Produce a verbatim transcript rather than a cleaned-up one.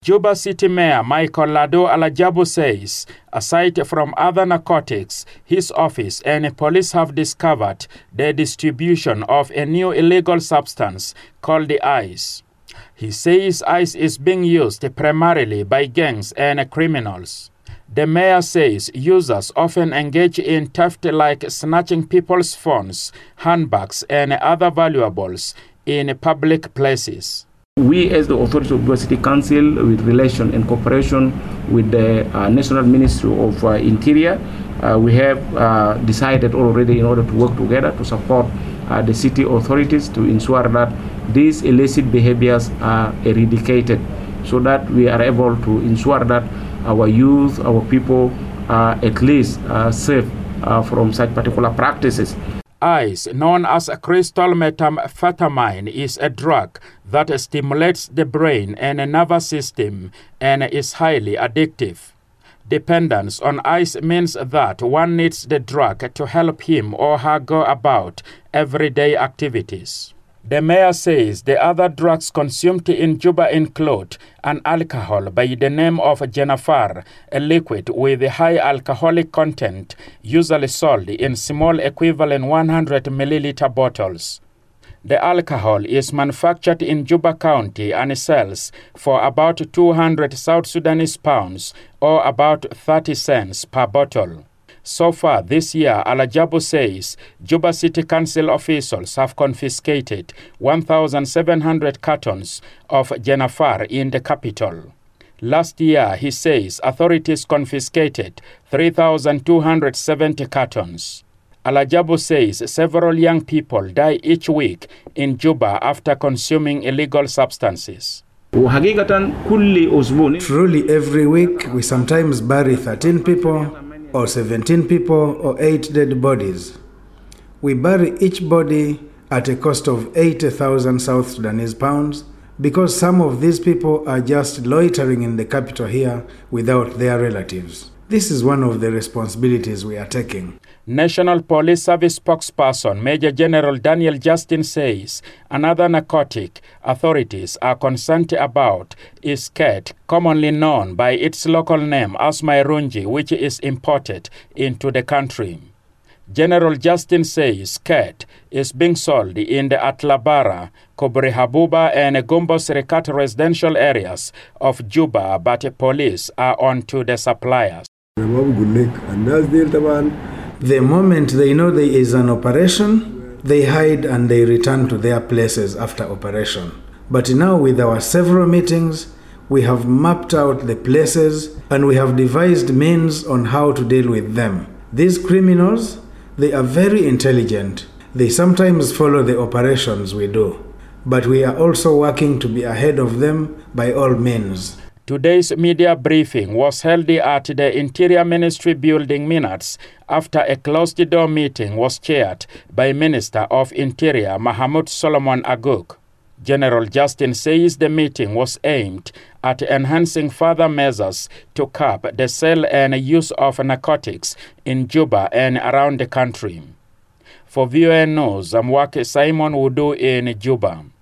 Juba City Mayor Michael Lado Alajabu says, aside from other narcotics, his office and police have discovered the distribution of a new illegal substance called the ice. He says ice is being used primarily by gangs and criminals. The mayor says users often engage in theft like snatching people's phones, handbags, and other valuables in public places. We, as the authorities of Juba City Council, with relation and cooperation with the uh, National Ministry of uh, Interior, uh, we have uh, decided already in order to work together to support uh, the city authorities to ensure that these illicit behaviors are eradicated, so that we are able to ensure that our youth, our people are at least uh, safe uh, from such particular practices. Ice, known as crystal methamphetamine, is a drug that stimulates the brain and nervous system and is highly addictive. Dependence on ice means that one needs the drug to help him or her go about everyday activities. The mayor says the other drugs consumed in Juba include an alcohol by the name of Jenafar, a liquid with a high alcoholic content, usually sold in small equivalent one hundred milliliter bottles. The alcohol is manufactured in Juba County and sells for about two hundred South Sudanese pounds, or about thirty cents per bottle. So far this year, Alajabu says Juba City Council officials have confiscated one thousand seven hundred cartons of Jenafar in the capital. Last year, he says authorities confiscated three thousand two hundred seventy cartons. Alajabu says several young people die each week in Juba after consuming illegal substances. Truly, every week we sometimes bury thirteen people, or seventeen people, or eight dead bodies. We bury each body at a cost of eighty thousand South Sudanese pounds because some of these people are just loitering in the capital here without their relatives. This is one of the responsibilities we are taking. National Police Service spokesperson Major General Daniel Justin says another narcotic authorities are concerned about is khat, commonly known by its local name as Mairunji, which is imported into the country. General Justin says khat is being sold in the Atlabara, Kobri Habuba, and Gombos Rekat residential areas of Juba, but police are on to the suppliers. The moment they know there is an operation, they hide and they return to their places after operation. But now with our several meetings, we have mapped out the places and we have devised means on how to deal with them. These criminals, they are very intelligent. They sometimes follow the operations we do. But we are also working to be ahead of them by all means. Today's media briefing was held at the Interior Ministry building minutes after a closed-door meeting was chaired by Minister of Interior Mahmoud Solomon Aguk. General Justin says the meeting was aimed at enhancing further measures to curb the sale and use of narcotics in Juba and around the country. For V O A News, I'm Wake Simon Wudu in Juba.